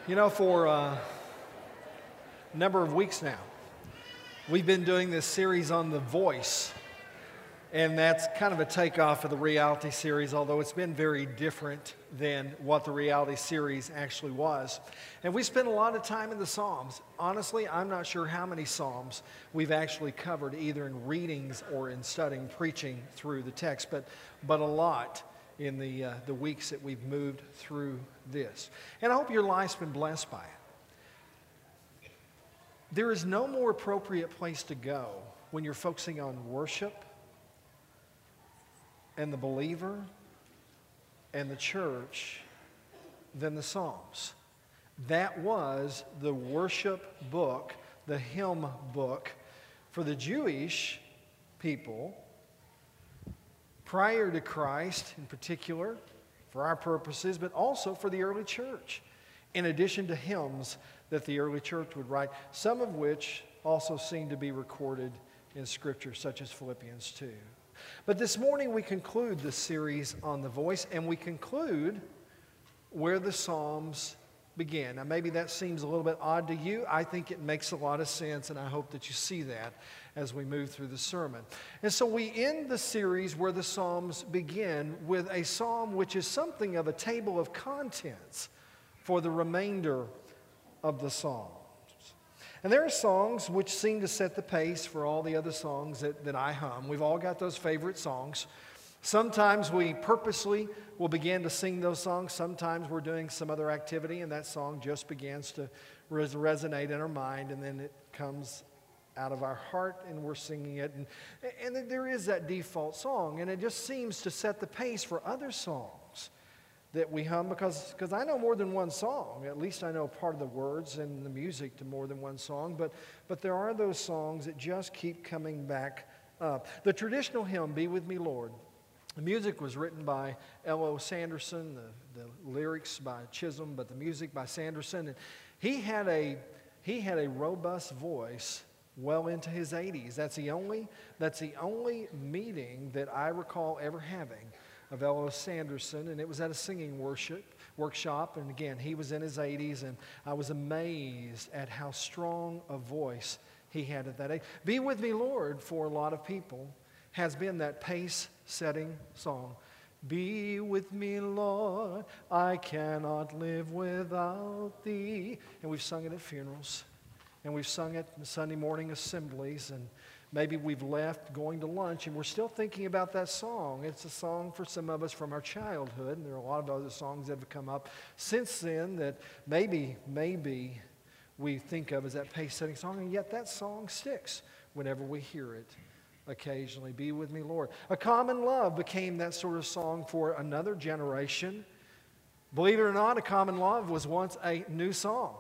For a number of weeks now, we've been doing this series on The Voice, and that's kind of a takeoff of the reality series, although it's been very different than what the reality series actually was. And we spent a lot of time in the Psalms. Honestly, I'm not sure how many Psalms we've actually covered, either in readings or in studying, preaching through the text, but a lot in the weeks that we've moved through this. And I hope your life's been blessed by it. There is no more appropriate place to go when you're focusing on worship and the believer and the church than the Psalms. That was the worship book, the hymn book for the Jewish people prior to Christ in particular, for our purposes, but also for the early church, in addition to hymns that the early church would write, some of which also seem to be recorded in Scripture, such as Philippians 2. But this morning we conclude this series on the voice, and we conclude where the Psalms begin. Now maybe that seems a little bit odd to you. I think it makes a lot of sense, and I hope that you see that as we move through the sermon. And so we end the series where the Psalms begin with a psalm which is something of a table of contents for the remainder of the Psalms. And there are songs which seem to set the pace for all the other songs that I hum. We've all got those favorite songs. Sometimes we purposely will begin to sing those songs. Sometimes we're doing some other activity and that song just begins to resonate in our mind, and then it comes out of our heart and we're singing it. And there is that default song, and it just seems to set the pace for other songs that we hum, because I know more than one song. At least I know part of the words and the music to more than one song, but there are those songs that just keep coming back up. The traditional hymn, Be With Me, Lord, the music was written by L.O. Sanderson, the lyrics by Chisholm, but the music by Sanderson. And he had a robust voice well into his 80s. That's the only meeting that I recall ever having of L.O. Sanderson, and it was at a singing workshop, and again, he was in his 80s, and I was amazed at how strong a voice he had at that age. Be With Me, Lord, for a lot of people, has been that pace-setting song. Be with me, Lord, I cannot live without thee. And we've sung it at funerals, and we've sung it in Sunday morning assemblies, and maybe we've left going to lunch and we're still thinking about that song. It's a song for some of us from our childhood, and there are a lot of other songs that have come up since then that maybe we think of as that pace-setting song, and yet that song sticks whenever we hear it occasionally. Be With Me, Lord. A Common Love became that sort of song for another generation. Believe it or not, A Common Love was once a new song.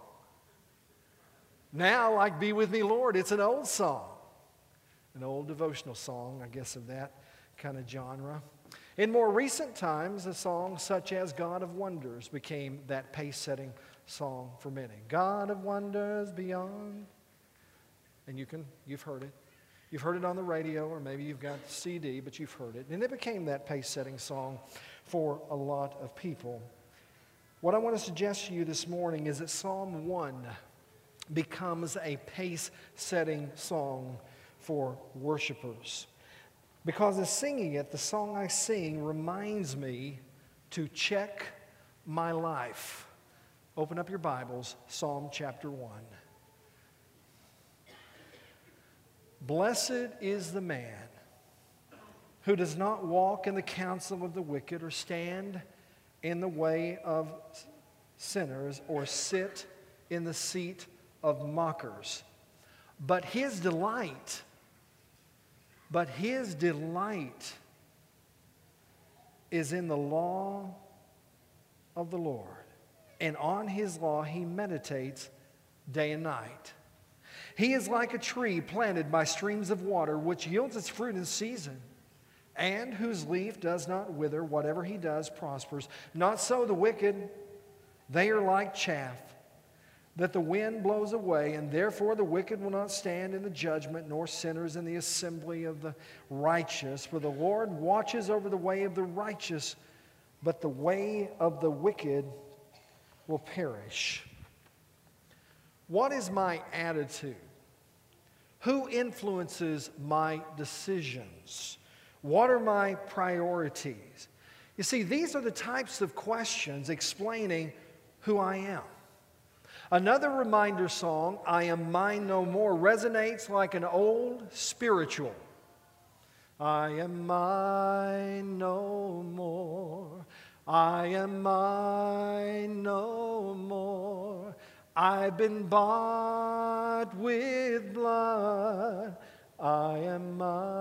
Now, like Be With Me, Lord, it's an old song. An old devotional song, I guess, of that kind of genre. In more recent times, a song such as God of Wonders became that pace-setting song for many. God of Wonders beyond. And you've heard it. You've heard it on the radio, or maybe you've got CD, but you've heard it. And it became that pace-setting song for a lot of people. What I want to suggest to you this morning is that Psalm 1 becomes a pace-setting song for worshipers. Because as singing it, the song I sing reminds me to check my life. Open up your Bibles, Psalm chapter 1. Blessed is the man who does not walk in the counsel of the wicked, or stand in the way of sinners, or sit in the seat of mockers. But his delight is in the law of the Lord, and on his law he meditates day and night. He is like a tree planted by streams of water, which yields its fruit in season, and whose leaf does not wither. Whatever he does prospers. Not so the wicked. They are like chaff that the wind blows away, and therefore the wicked will not stand in the judgment, nor sinners in the assembly of the righteous. For the Lord watches over the way of the righteous, but the way of the wicked will perish. What is my attitude? Who influences my decisions? What are my priorities? You see, these are the types of questions explaining who I am. Another reminder song, I Am Mine No More, resonates like an old spiritual. I am mine no more. I am mine no more. I've been bought with blood. I am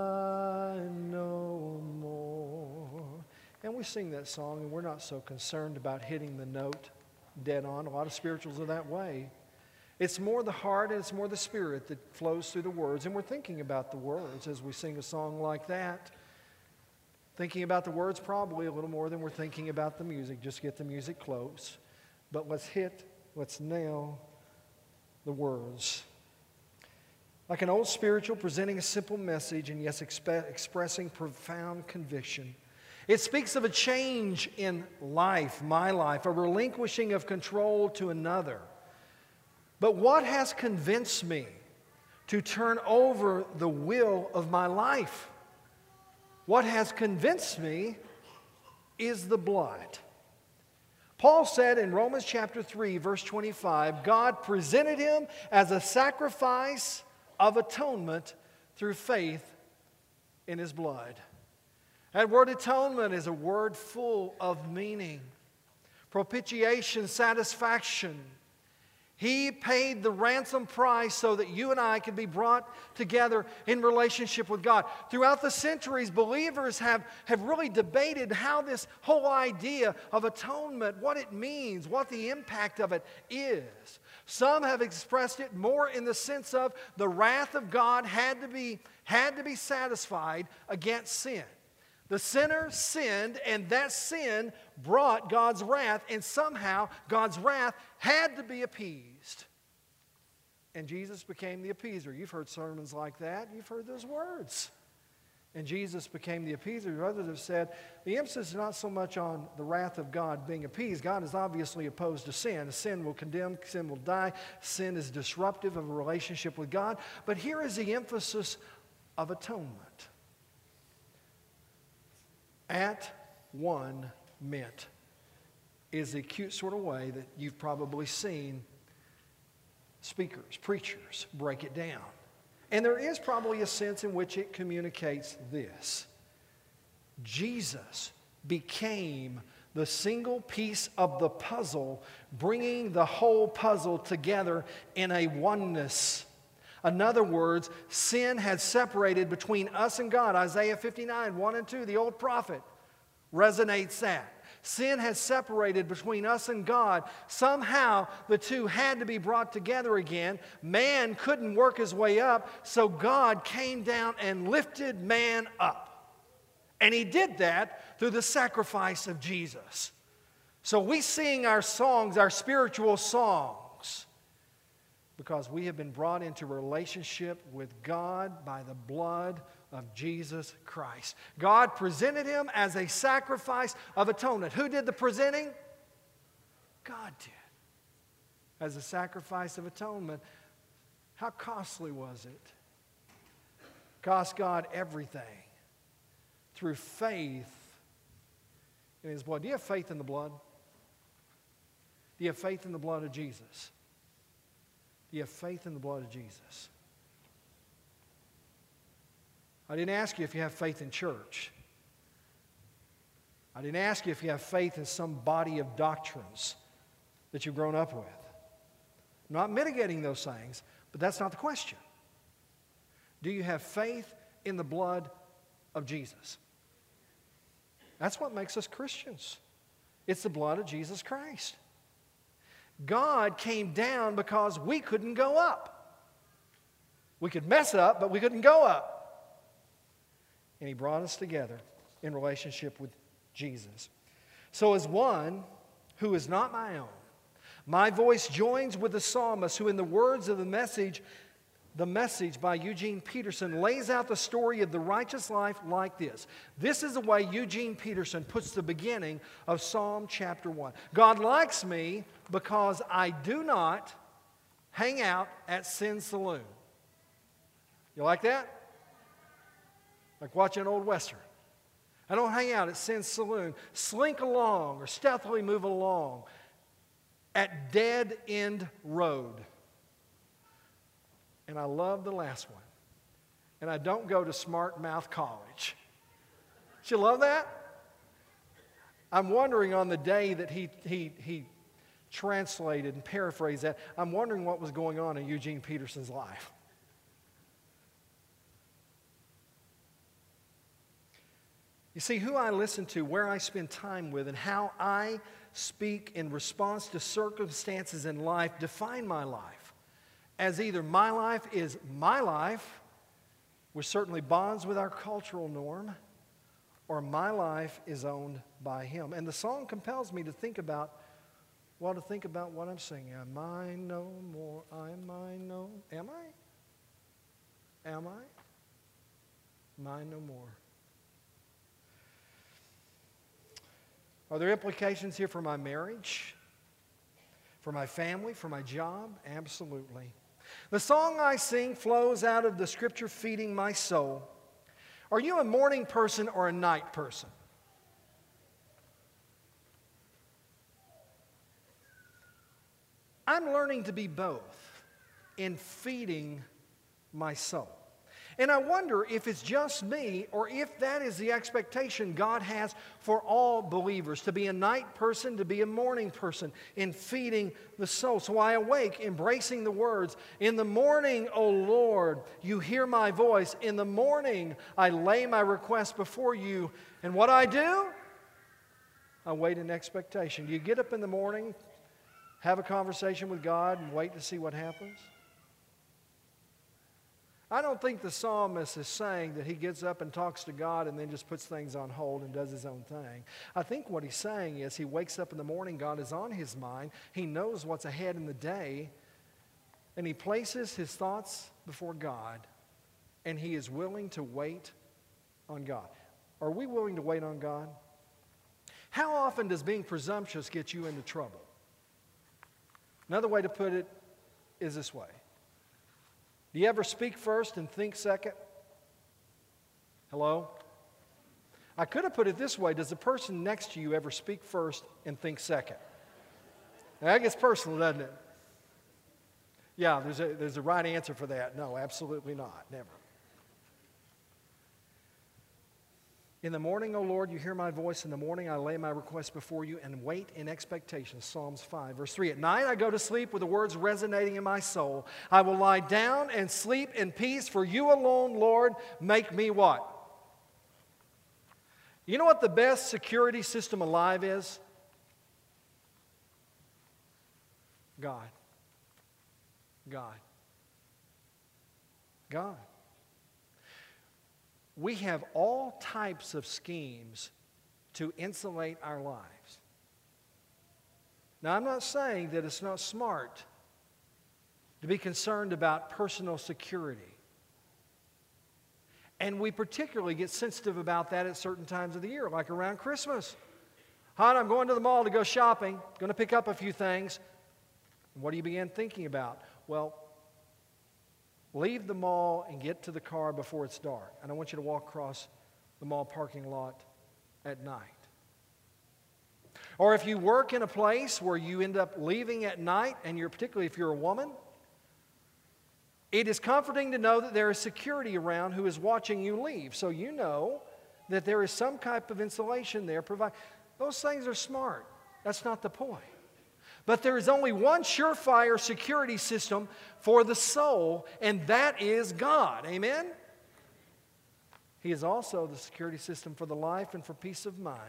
mine no more. And we sing that song, and we're not so concerned about hitting the note dead on. A lot of spirituals are that way. It's more the heart and it's more the spirit that flows through the words. And we're thinking about the words as we sing a song like that. Thinking about the words probably a little more than we're thinking about the music. Just get the music close. But let's nail the words. Like an old spiritual presenting a simple message and yes, expressing profound conviction. It speaks of a change in life, my life, a relinquishing of control to another. But what has convinced me to turn over the will of my life? What has convinced me is the blood. Paul said in Romans chapter 3, verse 25, God presented him as a sacrifice of atonement through faith in his blood. That word atonement is a word full of meaning. Propitiation, satisfaction. He paid the ransom price so that you and I could be brought together in relationship with God. Throughout the centuries, believers have really debated how this whole idea of atonement, what it means, what the impact of it is. Some have expressed it more in the sense of the wrath of God had to be satisfied against sin. The sinner sinned, and that sin brought God's wrath, and somehow God's wrath had to be appeased. And Jesus became the appeaser. You've heard sermons like that. You've heard those words. And Jesus became the appeaser. Others have said the emphasis is not so much on the wrath of God being appeased. God is obviously opposed to sin. Sin will condemn, sin will die. Sin is disruptive of a relationship with God. But here is the emphasis of atonement. At one meant is the cute sort of way that you've probably seen speakers, preachers break it down. And there is probably a sense in which it communicates this. Jesus became the single piece of the puzzle, bringing the whole puzzle together in a oneness. In other words, sin had separated between us and God. Isaiah 59, 1 and 2, the old prophet, resonates that. Sin has separated between us and God. Somehow the two had to be brought together again. Man couldn't work his way up, so God came down and lifted man up. And He did that through the sacrifice of Jesus. So we sing our songs, our spiritual songs, because we have been brought into relationship with God by the blood of Jesus Christ. God presented Him as a sacrifice of atonement. Who did the presenting? God did. As a sacrifice of atonement. How costly was it? Cost God everything through faith in His blood. Do you have faith in the blood? Do you have faith in the blood of Jesus? Do you have faith in the blood of Jesus? I didn't ask you if you have faith in church. I didn't ask you if you have faith in some body of doctrines that you've grown up with. I'm not mitigating those things, but that's not the question. Do you have faith in the blood of Jesus? That's what makes us Christians. It's the blood of Jesus Christ. God came down because we couldn't go up. We could mess up, but we couldn't go up. And He brought us together in relationship with Jesus. So as one who is not my own, my voice joins with the psalmist who, in the words of the message by Eugene Peterson, lays out the story of the righteous life like this. This is the way Eugene Peterson puts the beginning of Psalm chapter 1. God likes me because I do not hang out at Sin Saloon. You like that? Like watching an old Western. I don't hang out at Sin Saloon. Slink along or stealthily move along at Dead End Road. And I love the last one. And I don't go to Smart Mouth College. Did you love that? I'm wondering on the day that he translated and paraphrased that, I'm wondering what was going on in Eugene Peterson's life. You see, who I listen to, where I spend time with, and how I speak in response to circumstances in life define my life. As either my life is my life, which certainly bonds with our cultural norm, or my life is owned by Him. And the song compels me to think about what I'm singing. Am I no more? Am I no? Am I? Am I? Mine no more. Are there implications here for my marriage, for my family, for my job? Absolutely. The song I sing flows out of the Scripture feeding my soul. Are you a morning person or a night person? I'm learning to be both in feeding my soul. And I wonder if it's just me or if that is the expectation God has for all believers, to be a night person, to be a morning person in feeding the soul. So I awake embracing the words, in the morning, O Lord, you hear my voice. In the morning, I lay my request before you. And what I do? I wait in expectation. Do you get up in the morning, have a conversation with God, and wait to see what happens? I don't think the psalmist is saying that he gets up and talks to God and then just puts things on hold and does his own thing. I think what he's saying is he wakes up in the morning, God is on his mind, he knows what's ahead in the day, and he places his thoughts before God, and he is willing to wait on God. Are we willing to wait on God? How often does being presumptuous get you into trouble? Another way to put it is this way. Do you ever speak first and think second? Hello? I could have put it this way. Does the person next to you ever speak first and think second? Now, that gets personal, doesn't it? Yeah, there's a right answer for that. No, absolutely not. Never. In the morning, O Lord, you hear my voice. In the morning, I lay my request before you and wait in expectation. Psalms 5, verse 3. At night, I go to sleep with the words resonating in my soul. I will lie down and sleep in peace, for you alone, Lord, make me what? You know what the best security system alive is? God. God. God. We have all types of schemes to insulate our lives. Now, I'm not saying that it's not smart to be concerned about personal security. And we particularly get sensitive about that at certain times of the year, like around Christmas. Hon, I'm going to the mall to go shopping, going to pick up a few things. What do you begin thinking about? Well, leave the mall and get to the car before it's dark. I don't want you to walk across the mall parking lot at night. Or if you work in a place where you end up leaving at night, and particularly if you're a woman, it is comforting to know that there is security around who is watching you leave. So you know that there is some type of insulation there. Those things are smart. That's not the point. But there is only one surefire security system for the soul, and that is God. Amen? He is also the security system for the life and for peace of mind.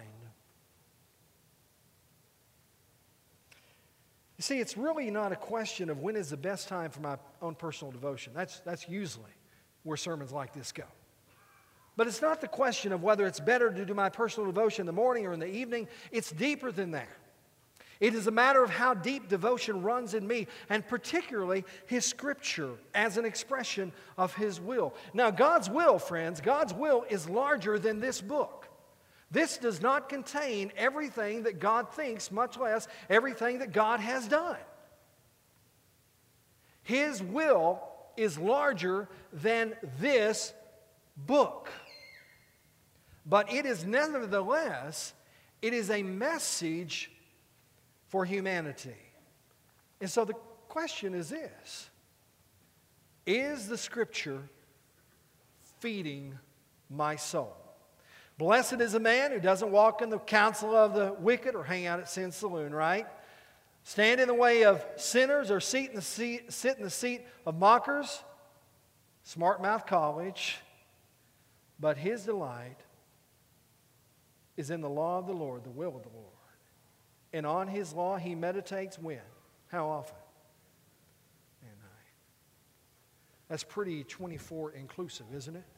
You see, it's really not a question of when is the best time for my own personal devotion. That's usually where sermons like this go. But it's not the question of whether it's better to do my personal devotion in the morning or in the evening. It's deeper than that. It is a matter of how deep devotion runs in me, and particularly His Scripture as an expression of His will. Now, God's will, friends, God's will is larger than this book. This does not contain everything that God thinks, much less everything that God has done. His will is larger than this book. But it is nevertheless, it is a message for humanity. And so the question is this: is the Scripture feeding my soul? Blessed is a man who doesn't walk in the counsel of the wicked or hang out at Sin Saloon, right? Stand in the way of sinners or sit in the seat of mockers, Smart Mouth College. But his delight is in the law of the Lord, the will of the Lord. And on his law he meditates when? How often? At night. That's pretty 24 inclusive, isn't it?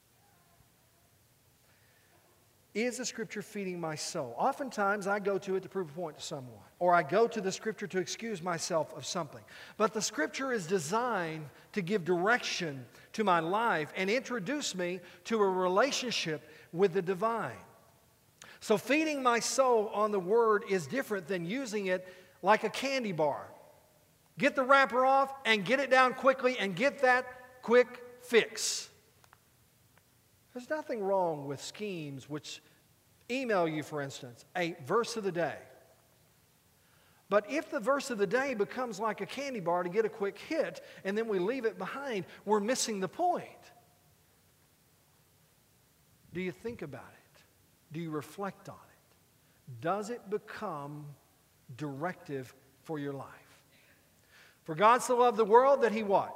Is the Scripture feeding my soul? Oftentimes I go to it to prove a point to someone, or I go to the Scripture to excuse myself of something. But the Scripture is designed to give direction to my life and introduce me to a relationship with the divine. So feeding my soul on the Word is different than using it like a candy bar. Get the wrapper off and get it down quickly and get that quick fix. There's nothing wrong with schemes which email you, for instance, a verse of the day. But if the verse of the day becomes like a candy bar to get a quick hit and then we leave it behind, we're missing the point. Do you think about it? Do you reflect on it? Does it become directive for your life? For God so loved the world that He what?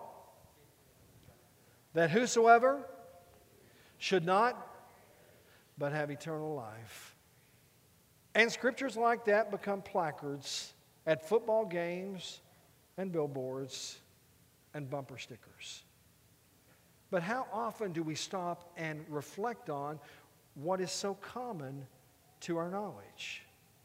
That whosoever should not, but have eternal life. And scriptures like that become placards at football games and billboards and bumper stickers. But how often do we stop and reflect on what is so common to our knowledge?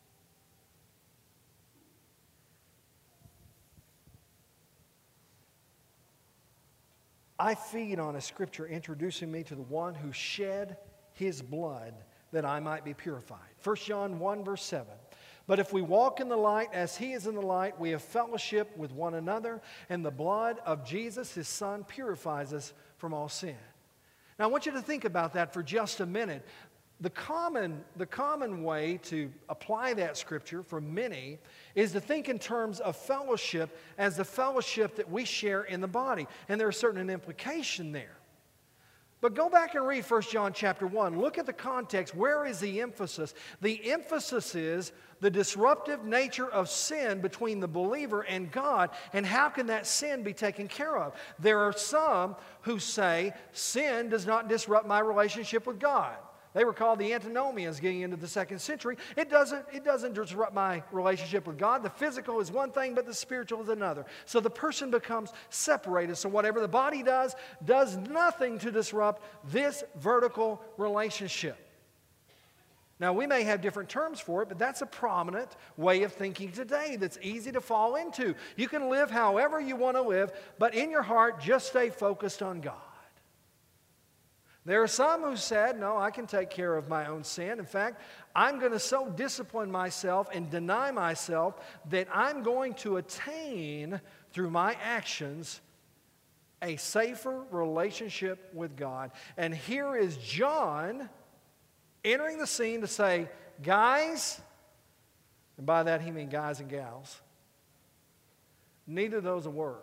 I feed on a scripture introducing me to the one who shed his blood that I might be purified. 1 John 1 verse 7. But if we walk in the light as he is in the light, we have fellowship with one another, and the blood of Jesus, his Son, purifies us from all sin. Now I want you to think about that for just a minute. The common way to apply that scripture for many is to think in terms of fellowship as the fellowship that we share in the body. And there's certain implication there. But go back and read 1 John chapter 1. Look at the context. Where is the emphasis? The emphasis is the disruptive nature of sin between the believer and God, and how can that sin be taken care of? There are some who say sin does not disrupt my relationship with God. They were called the antinomians getting into the 2nd century. It doesn't disrupt my relationship with God. The physical is one thing, but the spiritual is another. So the person becomes separated. So whatever the body does nothing to disrupt this vertical relationship. Now, we may have different terms for it, but that's a prominent way of thinking today that's easy to fall into. You can live however you want to live, but in your heart, just stay focused on God. There are some who said, no, I can take care of my own sin. In fact, I'm going to so discipline myself and deny myself that I'm going to attain through my actions a safer relationship with God. And here is John entering the scene to say, guys, and by that he means guys and gals, neither of those will work.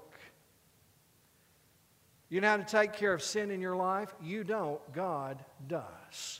You know how to take care of sin in your life? You don't. God does.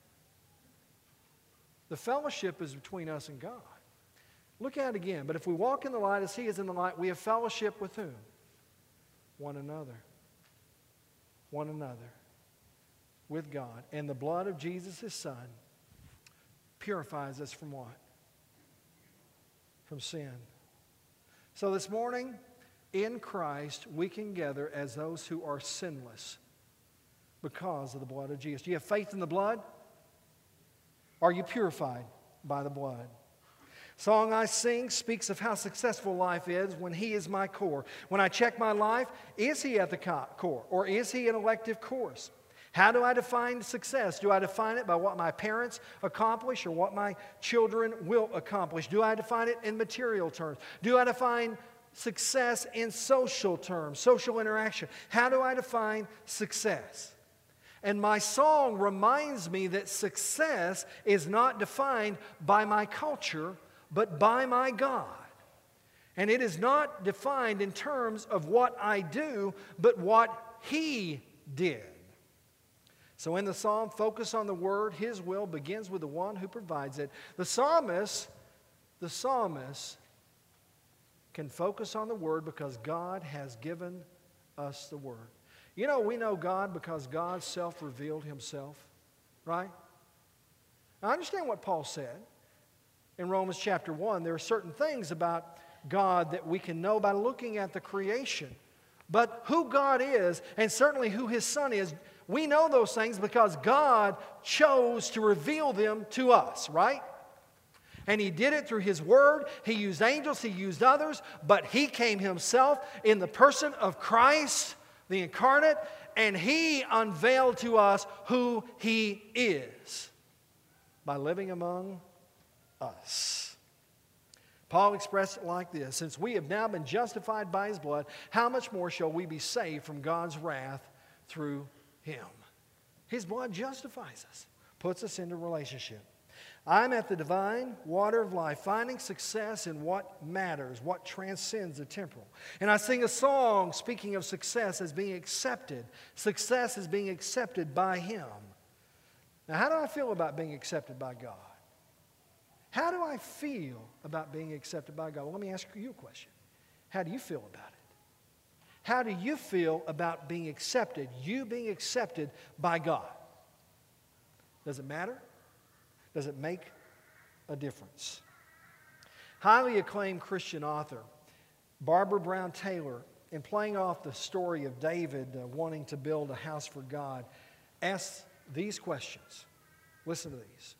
The fellowship is between us and God. Look at it again. But if we walk in the light as he is in the light, we have fellowship with whom? One another. One another. With God. And the blood of Jesus, his Son, purifies us from what? From sin. So this morning, in Christ, we can gather as those who are sinless because of the blood of Jesus. Do you have faith in the blood? Are you purified by the blood? Song I sing speaks of how successful life is when he is my core. When I check my life, is he at the core or is he an elective course? How do I define success? Do I define it by what my parents accomplish or what my children will accomplish? Do I define it in material terms? Do I define success in social terms, social interaction. How do I define success? And my song reminds me that success is not defined by my culture, but by my God. And it is not defined in terms of what I do, but what He did. So in the psalm, focus on the word. His will begins with the one who provides it. The psalmist can focus on the word because God has given us the word. You know, we know God because God self-revealed Himself, right? Now, I understand what Paul said in Romans chapter 1. There are certain things about God that we can know by looking at the creation. But who God is, and certainly who His Son is, we know those things because God chose to reveal them to us, right? And He did it through His Word. He used angels, He used others, but He came Himself in the person of Christ, the incarnate, and He unveiled to us who He is by living among us. Paul expressed it like this: since we have now been justified by His blood, how much more shall we be saved from God's wrath through Him? His blood justifies us, puts us into relationship. I'm at the divine water of life, finding success in what matters, what transcends the temporal. And I sing a song speaking of success as being accepted. Success is being accepted by Him. Now, how do I feel about being accepted by God? How do I feel about being accepted by God? Well, let me ask you a question. How do you feel about it? How do you feel about being accepted, you being accepted by God? Does it matter? Does it make a difference? Highly acclaimed Christian author Barbara Brown Taylor, in playing off the story of David wanting to build a house for God, asks these questions. Listen to these.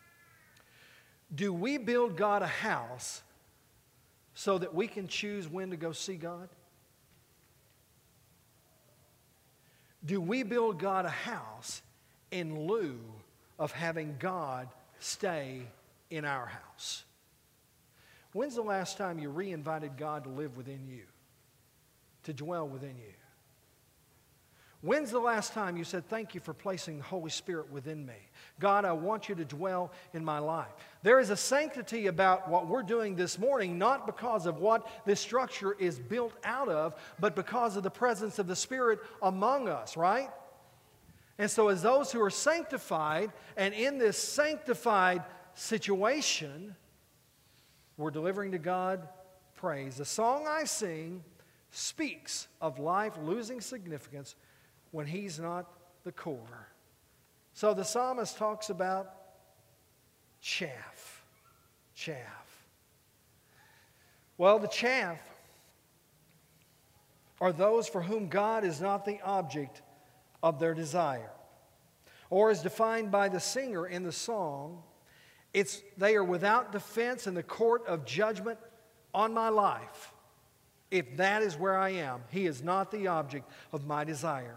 Do we build God a house so that we can choose when to go see God? Do we build God a house in lieu of having God stay in our house? When's the last time you re-invited God to live within you, to dwell within you? When's the last time you said, thank you for placing the Holy Spirit within me? God, I want you to dwell in my life. There is a sanctity about what we're doing this morning, not because of what this structure is built out of, but because of the presence of the Spirit among us, right? And so as those who are sanctified, and in this sanctified situation, we're delivering to God praise. The song I sing speaks of life losing significance when He's not the core. So the psalmist talks about chaff. Chaff. Well, the chaff are those for whom God is not the object of their desire. Or as defined by the singer in the song, they are without defense in the court of judgment on my life. If that is where I am, He is not the object of my desire.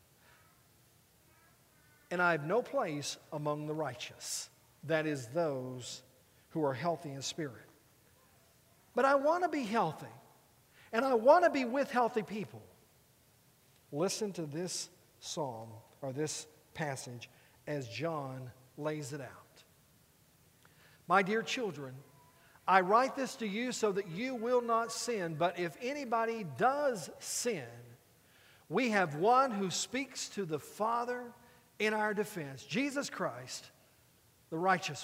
And I have no place among the righteous, that is, those who are healthy in spirit. But I want to be healthy, and I want to be with healthy people. Listen to this psalm, or this passage, as John lays it out. My dear children, I write this to you so that you will not sin, but if anybody does sin, we have one who speaks to the Father in our defense, Jesus Christ, the righteous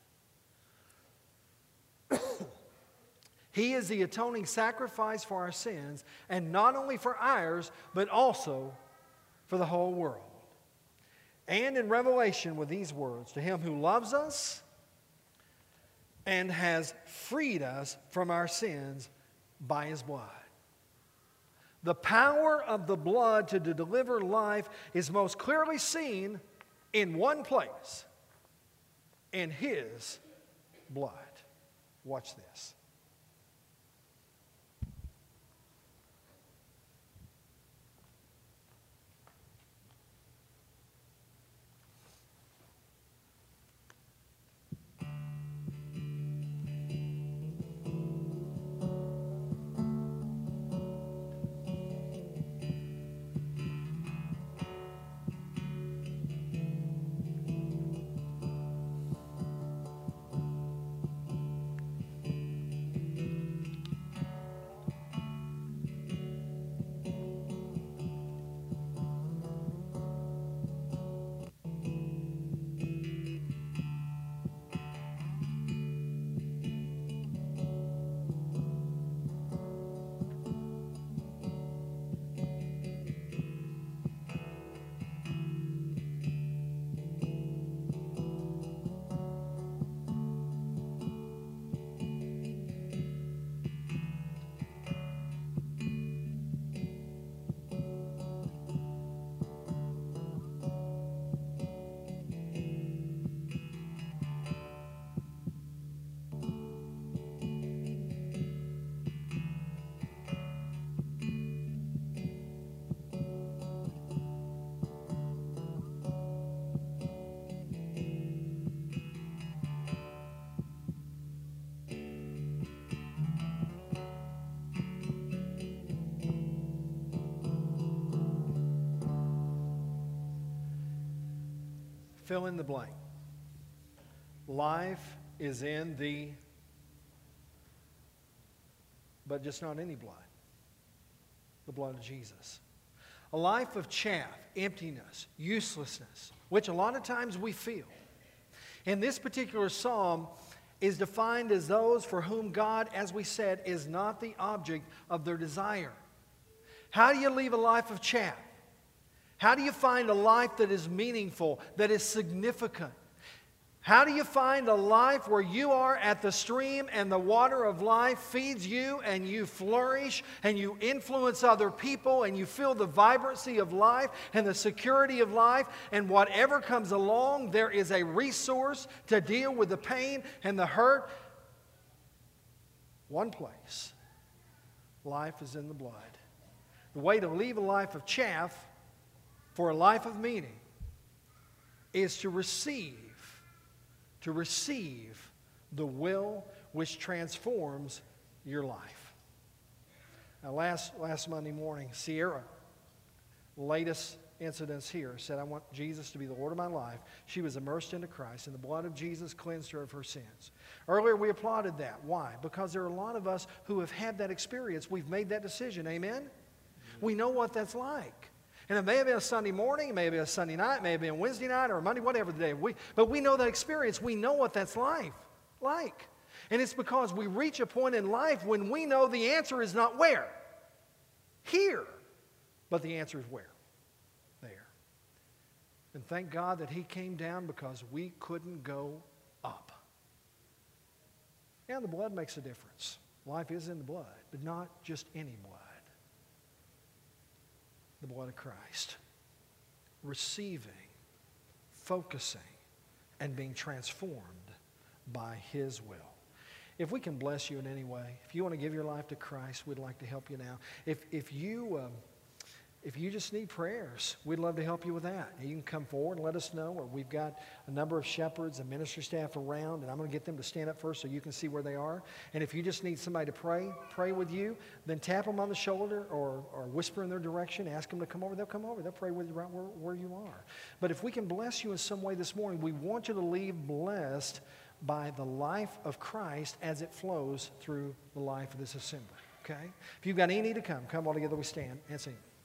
one. He is the atoning sacrifice for our sins, and not only for ours, but also for the whole world. And in Revelation with these words, to Him who loves us and has freed us from our sins by His blood. The power of the blood to deliver life is most clearly seen in one place, in His blood. Watch this. fill in the blank. Life is in the, but just not any blood. The blood of Jesus. A life of chaff, emptiness, uselessness, which a lot of times we feel. And this particular psalm is defined as those for whom God, as we said, is not the object of their desire. How do you leave a life of chaff? How do you find a life that is meaningful, that is significant? How do you find a life where you are at the stream and the water of life feeds you and you flourish and you influence other people and you feel the vibrancy of life and the security of life, and whatever comes along, there is a resource to deal with the pain and the hurt? One place. Life is in the blood. The way to leave a life of chaff for a life of meaning is to receive the will which transforms your life. Now, last Monday morning, Sierra, latest incidents here, said, I want Jesus to be the Lord of my life. She was immersed into Christ, and the blood of Jesus cleansed her of her sins. Earlier, we applauded that. Why? Because there are a lot of us who have had that experience. We've made that decision. Amen? We know what that's like. And it may have been a Sunday morning, it may have been a Sunday night, it may have been a Wednesday night or a Monday, whatever the day. But we know that experience. We know what that's like. And it's because we reach a point in life when we know the answer is not where? Here. But the answer is where? There. And thank God that He came down because we couldn't go up. And the blood makes a difference. Life is in the blood, but not just any blood. The blood of Christ. Receiving, focusing, and being transformed by His will. If we can bless you in any way, if you want to give your life to Christ, we'd like to help you now. If you just need prayers, we'd love to help you with that. You can come forward and let us know. Or we've got a number of shepherds and ministry staff around, and I'm going to get them to stand up first so you can see where they are. And if you just need somebody to pray with you, then tap them on the shoulder or whisper in their direction. Ask them to come over. They'll come over. They'll pray with you right where you are. But if we can bless you in some way this morning, we want you to leave blessed by the life of Christ as it flows through the life of this assembly. Okay? If you've got any need to come all together we stand and sing.